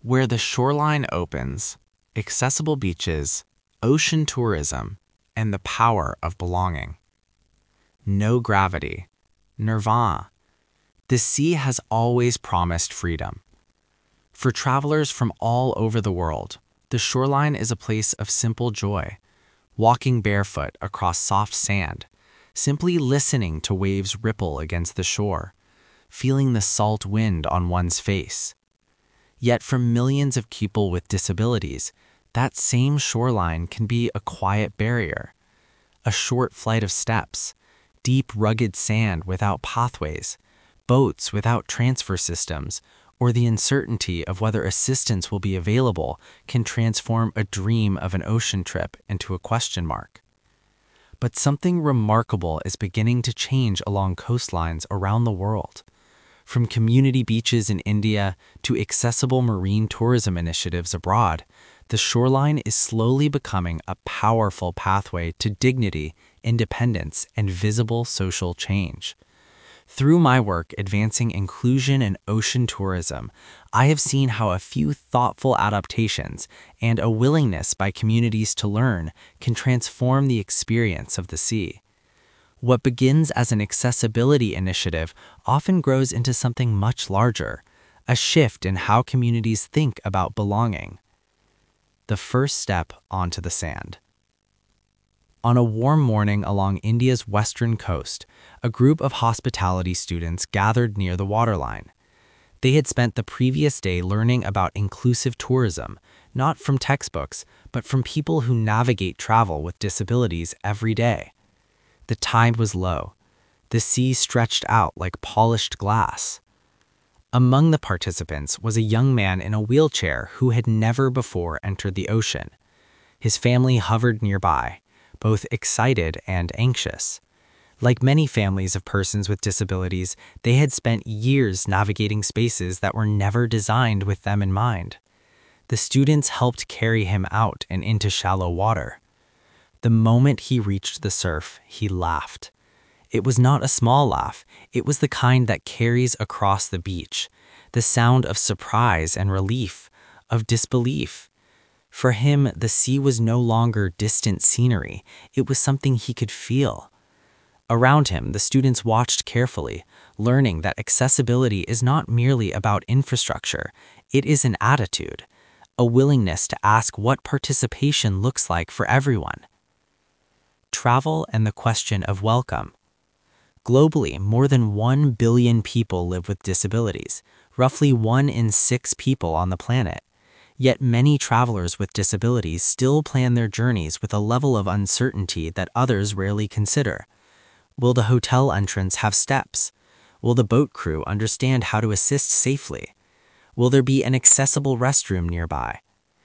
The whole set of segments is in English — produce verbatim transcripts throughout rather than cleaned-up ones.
Where the shoreline opens, accessible beaches, ocean tourism, and the power of belonging. No gravity, nirvana. The sea has always promised freedom. For travelers from all over the world, the shoreline is a place of simple joy, walking barefoot across soft sand, simply listening to waves ripple against the shore, feeling the salt wind on one's face. Yet for millions of people with disabilities, that same shoreline can be a quiet barrier, a short flight of steps, deep rugged sand without pathways, boats without transfer systems, or the uncertainty of whether assistance will be available can transform a dream of an ocean trip into a question mark. But something remarkable is beginning to change along coastlines around the world. From community beaches in India to accessible marine tourism initiatives abroad, the shoreline is slowly becoming a powerful pathway to dignity, independence, and visible social change. Through my work advancing inclusion and ocean tourism, I have seen how a few thoughtful adaptations and a willingness by communities to learn can transform the experience of the sea. What begins as an accessibility initiative often grows into something much larger, a shift in how communities think about belonging. The first step onto the sand. On a warm morning along India's western coast, a group of hospitality students gathered near the waterline. They had spent the previous day learning about inclusive tourism, not from textbooks, but from people who navigate travel with disabilities every day. The tide was low. The sea stretched out like polished glass. Among the participants was a young man in a wheelchair who had never before entered the ocean. His family hovered nearby, both excited and anxious. Like many families of persons with disabilities, they had spent years navigating spaces that were never designed with them in mind. The students helped carry him out and into shallow water. The moment he reached the surf, he laughed. It was not a small laugh, it was the kind that carries across the beach, the sound of surprise and relief, of disbelief. For him, the sea was no longer distant scenery, it was something he could feel. Around him, the students watched carefully, learning that accessibility is not merely about infrastructure, it is an attitude, a willingness to ask what participation looks like for everyone. Travel and the question of welcome. Globally, more than one billion people live with disabilities, roughly one in six people on the planet. Yet many travelers with disabilities still plan their journeys with a level of uncertainty that others rarely consider. Will the hotel entrance have steps? Will the boat crew understand how to assist safely? Will there be an accessible restroom nearby?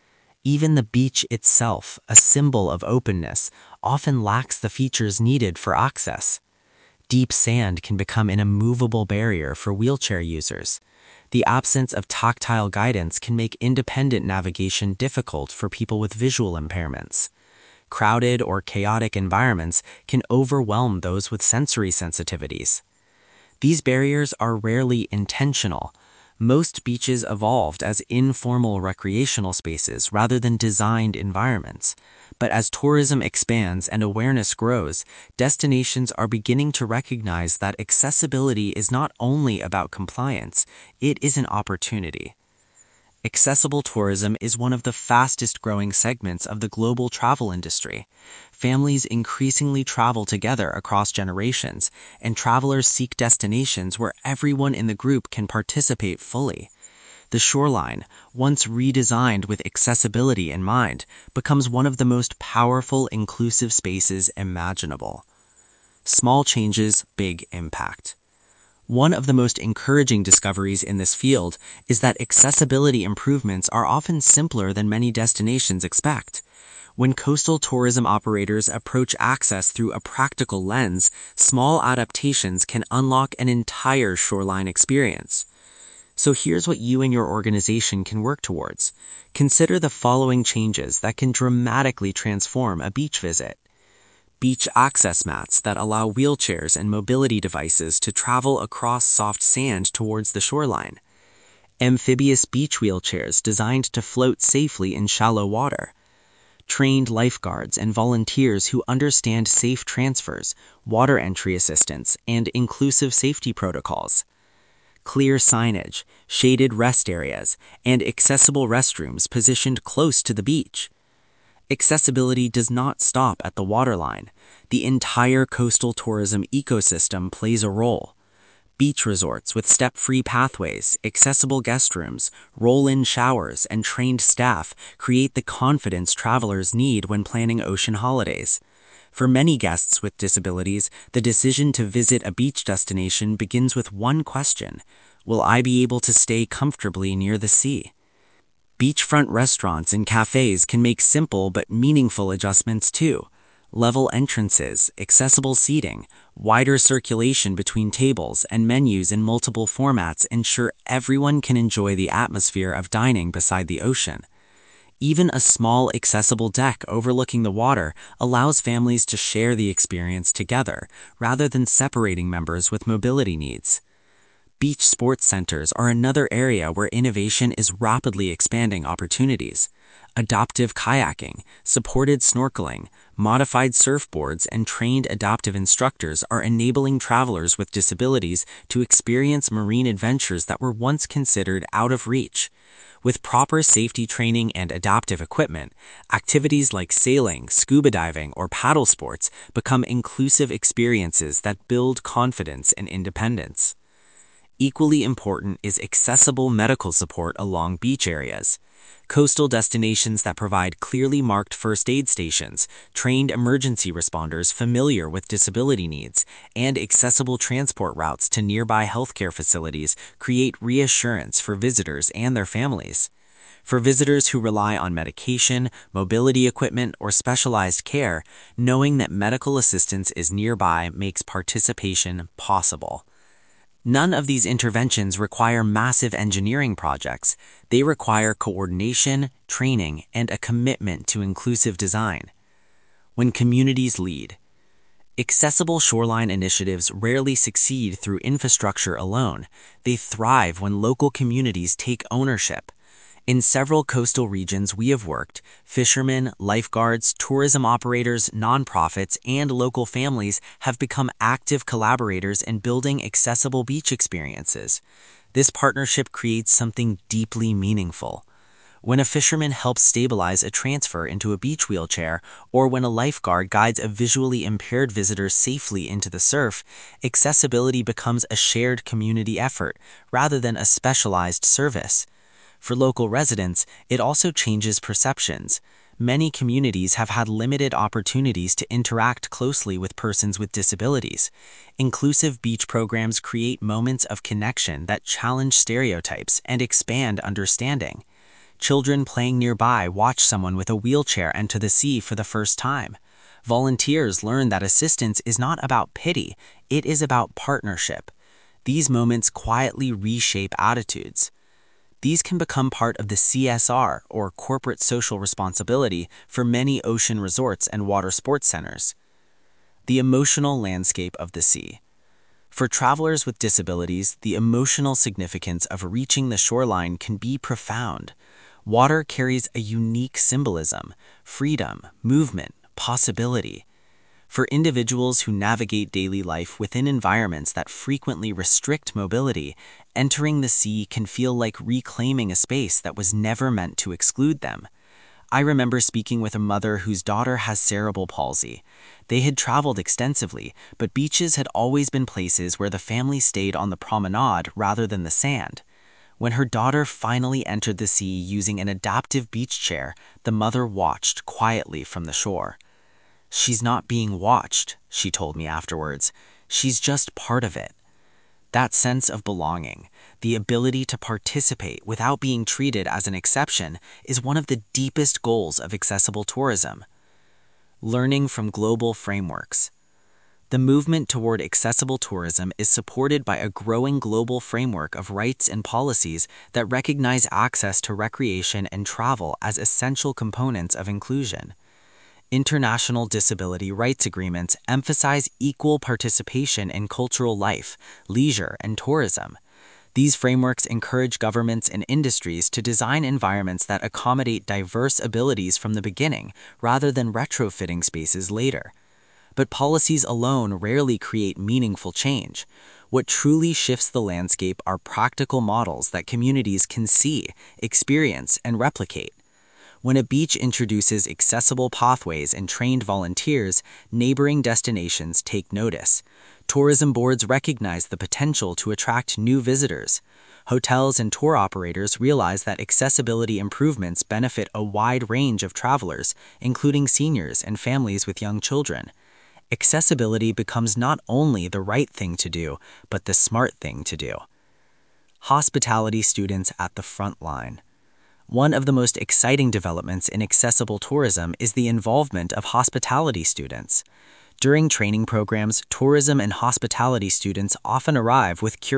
Even the beach itself, a symbol of openness, often lacks the features needed for access. Deep sand can become an immovable barrier for wheelchair users. The absence of tactile guidance can make independent navigation difficult for people with visual impairments. Crowded or chaotic environments can overwhelm those with sensory sensitivities. These barriers are rarely intentional. Most beaches evolved as informal recreational spaces rather than designed environments. But as tourism expands and awareness grows, destinations are beginning to recognize that accessibility is not only about compliance, it is an opportunity. Accessible tourism is one of the fastest growing segments of the global travel industry. Families increasingly travel together across generations, and travelers seek destinations where everyone in the group can participate fully. The shoreline, once redesigned with accessibility in mind, becomes one of the most powerful inclusive spaces imaginable. Small changes, big impact. One of the most encouraging discoveries in this field is that accessibility improvements are often simpler than many destinations expect. When coastal tourism operators approach access through a practical lens, small adaptations can unlock an entire shoreline experience. So here's what you and your organization can work towards. Consider the following changes that can dramatically transform a beach visit. Beach access mats that allow wheelchairs and mobility devices to travel across soft sand towards the shoreline. amphibious beach wheelchairs designed to float safely in shallow water, trained lifeguards and volunteers who understand safe transfers, water entry assistance, and inclusive safety protocols, clear signage, shaded rest areas, and accessible restrooms positioned close to the beach. Accessibility does not stop at the waterline. The entire coastal tourism ecosystem plays a role. Beach resorts with step-free pathways, accessible guest rooms, roll-in showers, and trained staff create the confidence travelers need when planning ocean holidays. For many guests with disabilities, the decision to visit a beach destination begins with one question: will I be able to stay comfortably near the sea? Beachfront restaurants and cafes can make simple but meaningful adjustments too. Level entrances, accessible seating, wider circulation between tables, and menus in multiple formats ensure everyone can enjoy the atmosphere of dining beside the ocean. Even a small accessible deck overlooking the water allows families to share the experience together, rather than separating members with mobility needs. Beach sports centers are another area where innovation is rapidly expanding opportunities. Adaptive kayaking, supported snorkeling, modified surfboards, and trained adaptive instructors are enabling travelers with disabilities to experience marine adventures that were once considered out of reach. With proper safety training and adaptive equipment, activities like sailing, scuba diving, or paddle sports become inclusive experiences that build confidence and independence. Equally important is accessible medical support along beach areas. Coastal destinations that provide clearly marked first aid stations, trained emergency responders familiar with disability needs, and accessible transport routes to nearby healthcare facilities create reassurance for visitors and their families. For visitors who rely on medication, mobility equipment, or specialized care, knowing that medical assistance is nearby makes participation possible. None of these interventions require massive engineering projects. They require coordination, training, and a commitment to inclusive design. When communities lead, accessible shoreline initiatives rarely succeed through infrastructure alone. They thrive when local communities take ownership. In several coastal regions we have worked, fishermen, lifeguards, tourism operators, nonprofits, and local families have become active collaborators in building accessible beach experiences. This partnership creates something deeply meaningful. When a fisherman helps stabilize a transfer into a beach wheelchair, or when a lifeguard guides a visually impaired visitor safely into the surf, accessibility becomes a shared community effort rather than a specialized service. For local residents, it also changes perceptions. Many communities have had limited opportunities to interact closely with persons with disabilities. Inclusive beach programs create moments of connection that challenge stereotypes and expand understanding. Children playing nearby watch someone with a wheelchair enter the sea for the first time. Volunteers learn that assistance is not about pity, it is about partnership. These moments quietly reshape attitudes. These can become part of the C S R, or corporate social responsibility, for many ocean resorts and water sports centers. The emotional landscape of the sea. For travelers with disabilities, the emotional significance of reaching the shoreline can be profound. Water carries a unique symbolism: freedom, movement, possibility. For individuals who navigate daily life within environments that frequently restrict mobility, entering the sea can feel like reclaiming a space that was never meant to exclude them. I remember speaking with a mother whose daughter has cerebral palsy. They had traveled extensively, but beaches had always been places where the family stayed on the promenade rather than the sand. When her daughter finally entered the sea using an adaptive beach chair, the mother watched quietly from the shore. "She's not being watched," she told me afterwards. "She's just part of it." That sense of belonging, the ability to participate without being treated as an exception, is one of the deepest goals of accessible tourism. Learning from global frameworks. The movement toward accessible tourism is supported by a growing global framework of rights and policies that recognize access to recreation and travel as essential components of inclusion. International disability rights agreements emphasize equal participation in cultural life, leisure, and tourism. These frameworks encourage governments and industries to design environments that accommodate diverse abilities from the beginning, rather than retrofitting spaces later. But policies alone rarely create meaningful change. What truly shifts the landscape are practical models that communities can see, experience, and replicate. When a beach introduces accessible pathways and trained volunteers, neighboring destinations take notice. Tourism boards recognize the potential to attract new visitors. Hotels and tour operators realize that accessibility improvements benefit a wide range of travelers, including seniors and families with young children. Accessibility becomes not only the right thing to do, but the smart thing to do. Hospitality students at the front line. One of the most exciting developments in accessible tourism is the involvement of hospitality students. During training programs, tourism and hospitality students often arrive with curiosity